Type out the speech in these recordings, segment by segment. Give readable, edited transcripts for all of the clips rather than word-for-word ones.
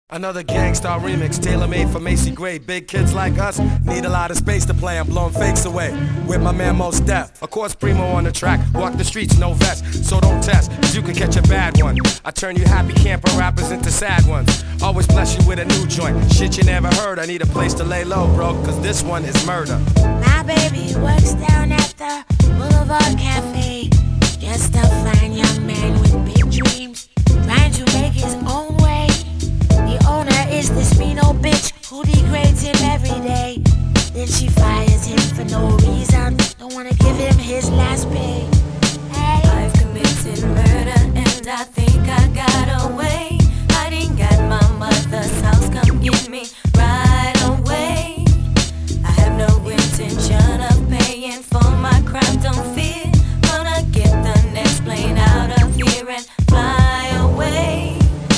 Another Gangstar remix, tailor-made for Macy Gray. Big kids like us need a lot of space to play. I'm blowing fakes away with my man Mos Def. Of course, Primo on the track. Walk the streets, no vest, so don't test, cause you can catch a bad one. I turn you happy camper rappers into sad ones. Always bless you with a new joint. Shit you never heard. I need a place to lay low, bro, cause this one is murder. My baby works down at the Boulevard Cafe. Just a fine young man with big dreams, trying to make his own way. The owner is this mean old bitch who degrades him every day. Then she fires him for no reason, don't wanna give him his last pay. Hey. I've committed murder and I think I got away. Hiding at my mother's house, come get me right away. I have no intention of paying for my crime, don't fear. Gonna get the next plane out of here and fly away.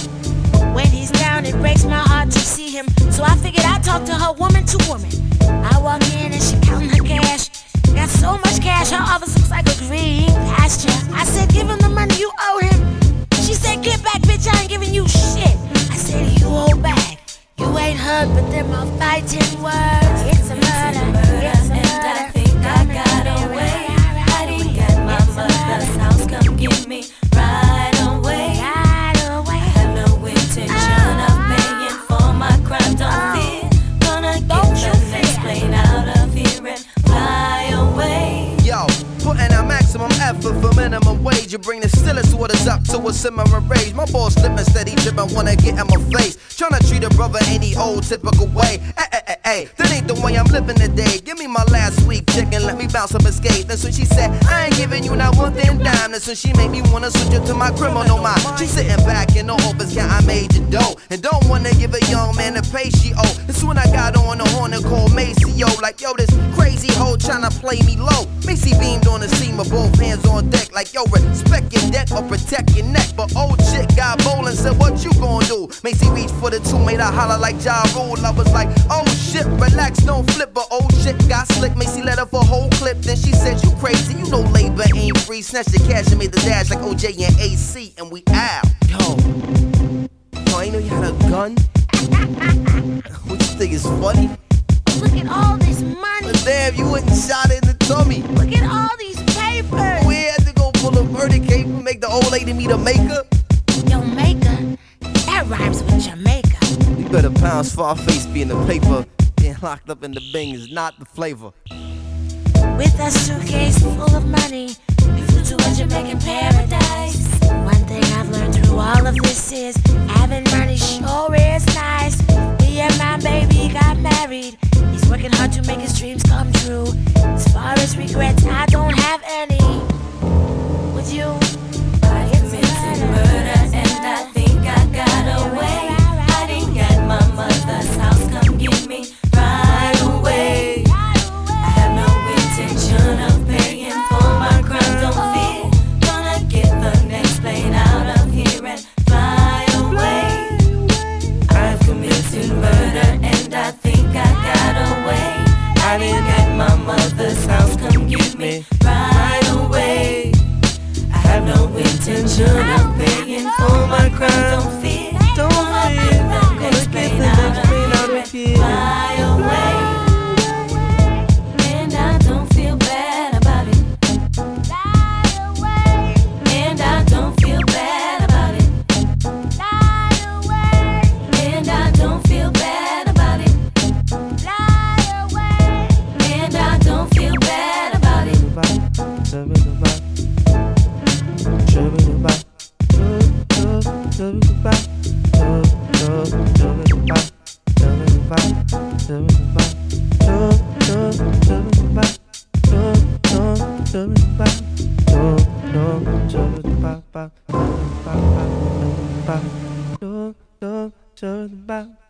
When he's down, it breaks my heart to see him, so I figured I'd talk to her woman to woman. I walk in and she counting her cash. Got so much cash, her office looks like a green pasture. I said, give him the money you owe him. She said, get back, bitch, I ain't giving you shit. I said, you hold back. You ain't heard, but them are fighting words. It's a murder, it's a murder. And I think I got away. Hiding at my mother's house, come get me right away. I have no intention of paying for my crime, don't fear. Gonna get the next plane out of here and fly away. Yo, putting out maximum effort for minimum wage. You bring the stillest waters up to a simmering rage. My ball slipping steady, dripping, wanna get in my face. Tryna treat a brother any old typical way. Hey, that ain't the way I'm living today. Give me my last week chicken, let me bounce up and skate. That's when she said, I ain't giving you not one thin dime. That's when she made me wanna switch it to my criminal mind. She sitting back in the office, yeah, I made the dough. And don't wanna give a young man the pay she owe. That's when I got on the horn and called Macy, yo. Like, yo, this crazy hoe tryna play me low. Macy beamed on the scene with both hands on deck. Like, yo, respect your debt or protect your neck. But old chick got bold and said, what you gon' do? Macy reached for the two, made her holler like Ja Rule. I was like, oh shit, relax, don't flip. But old chick got slick, Macy let her for a whole clip. Then she said, you crazy, you know labor ain't free. Snatched the cash and made the dash like OJ and AC. And we out. Yo, I ain't know you had a gun. What you think is funny? Look at all this money. But damn, you went and shot her in the tummy. Look at all these papers. We had to go pull a murder cape and make the old lady meet a maker. Jamaica? That rhymes with Jamaica. We better pound Scarface be in the paper. Being locked up in the Bing is not the flavor. With a suitcase full of money, we flew to a Jamaican paradise. One thing I've learned through all of this is having money sure is nice. Me and my baby got married. He's working hard to make his dreams come true. As far as regrets, I don't have any. Would you? I committed murder and I think I got away. Hiding at my mother's house, come get me right away. I have no intention of paying for my crime, don't fear. Gonna get the next plane out of here and fly away. I've committed murder and I think I got away. Hiding at my mother's house, come get me right away. I have no intention of paying for my crime, don't fear. Gonna get the next plane out of here and fly away. And I don't feel bad about it. And I don't feel bad about it. And I don't feel bad about it. And I don't feel bad about it. Bye.